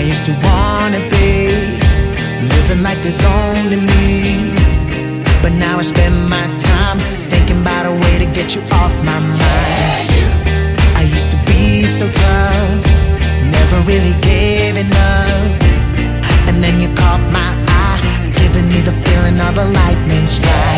used to wanna be living like there's only me, but now I spend my time thinking about a way to get you off my mind. I used to be so tough, never really giving up, and then you caught my eye, giving me the feeling of a lightning strike.